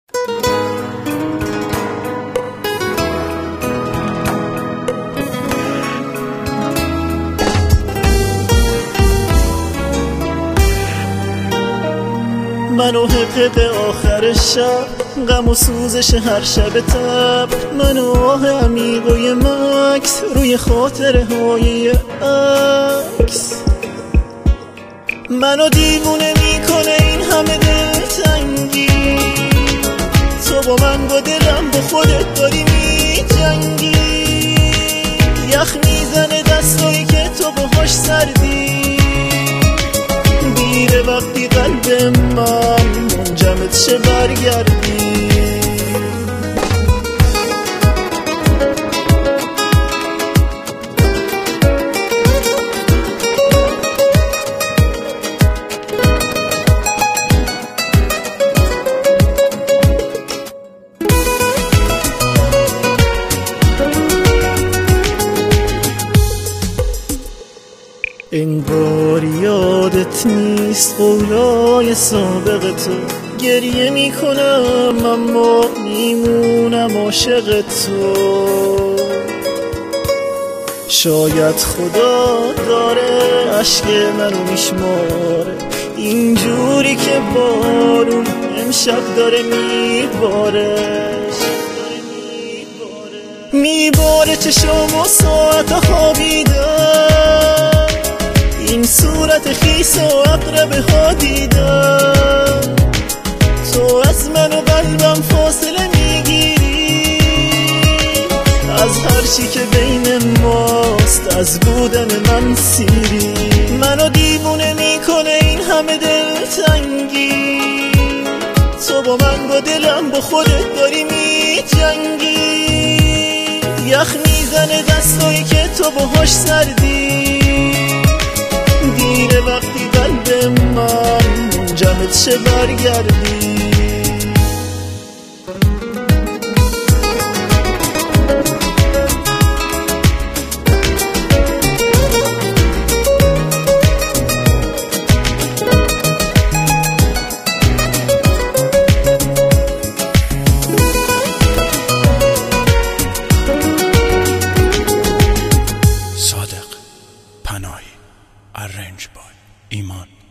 منو حقه آخر شب، غم و سوزش هر شب تب، منو آه عمیق و یه مکس روی خاطره های عکس. منو دیوونه میکنه این همه دلتنگی، تو با من با دلم با خودت داری میجنگی. یخ میزنه دستایی که تو باهاش سردی، دیره وقتی قلب من منجمد شه برگردی. انگار یادت نیست قولای سابق تو، گریه میکنم اما میمونم عاشق تو. شاید خدا داره عشق منو میشماره، اینجوری که بارون امشب داره میباره چشم و ساعت خوابیدم، این صورت خیس و اقربه ها دیدم. تو از من و قلبم فاصله میگیری، از هر چی که بین ماست، از بودن من سیری. منو دیوونه میکنه این همه دلتنگی، تو با من با دلم با خودت داری میجنگی. یخ میزنه دستایی که تو باهاش سردی، دیره وقتی قلب من منجمد شه برگردی. صادق پناهی، Arranged by ایمان.